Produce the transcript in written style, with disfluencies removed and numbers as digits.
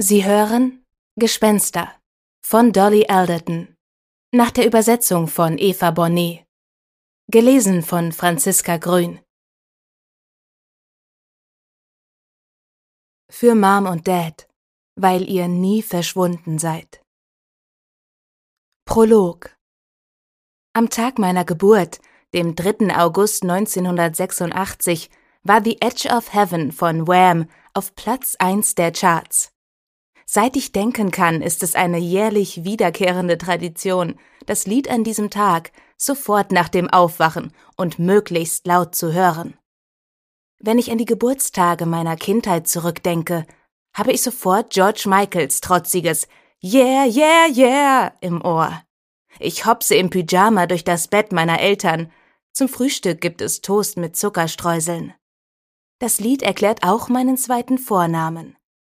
Sie hören Gespenster von Dolly Alderton, nach der Übersetzung von Eva Bonnet. Gelesen von Franziska Grün. Für Mom und Dad, weil ihr nie verschwunden seid. Prolog. Am Tag meiner Geburt, dem 3. August 1986, war The Edge of Heaven von Wham auf Platz 1 der Charts. Seit ich denken kann, ist es eine jährlich wiederkehrende Tradition, das Lied an diesem Tag sofort nach dem Aufwachen und möglichst laut zu hören. Wenn ich an die Geburtstage meiner Kindheit zurückdenke, habe ich sofort George Michaels trotziges "Yeah, yeah, yeah" im Ohr. Ich hopse im Pyjama durch das Bett meiner Eltern. Zum Frühstück gibt es Toast mit Zuckerstreuseln. Das Lied erklärt auch meinen zweiten Vornamen.